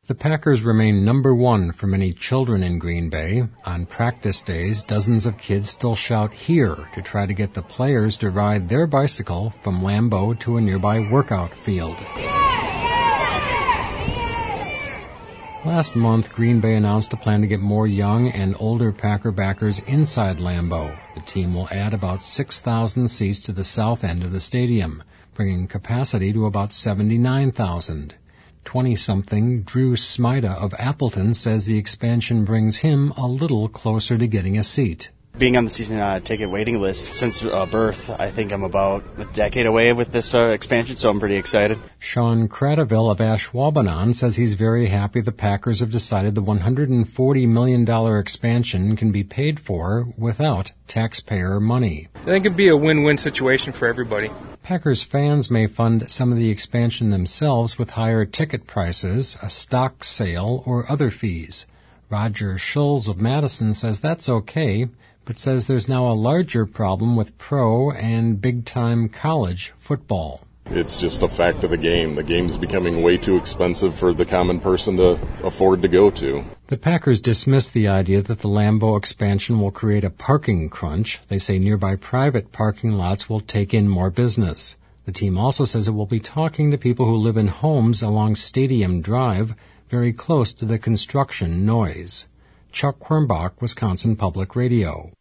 The Packers remain number one for many children in Green Bay. On practice days, dozens of kids still shout "here" to try to get the players to ride their bicycle from Lambeau to a nearby workout field. Last month, Green Bay announced a plan to get more young and older Packer backers inside Lambeau. The team will add about 6,000 seats to the south end of the stadium, bringing capacity to about 79,000. 20-something Drew Smida of Appleton says the expansion brings him a little closer to getting a seat. Being on the season ticket waiting list since birth, I think I'm about a decade away with this expansion, so I'm pretty excited. Sean Cradaville of Ashwaubenon says he's very happy the Packers have decided the $140 million expansion can be paid for without taxpayer money. I think it'd be a win-win situation for everybody. Packers fans may fund some of the expansion themselves with higher ticket prices, a stock sale, or other fees. Roger Schulz of Madison says that's okay, but says there's now a larger problem with pro and big-time college football. It's just a fact of the game. The game's becoming way too expensive for the common person to afford to go to. The Packers dismiss the idea that the Lambeau expansion will create a parking crunch. They say nearby private parking lots will take in more business. The team also says it will be talking to people who live in homes along Stadium Drive, very close to the construction noise. Chuck Quirmbach, Wisconsin Public Radio.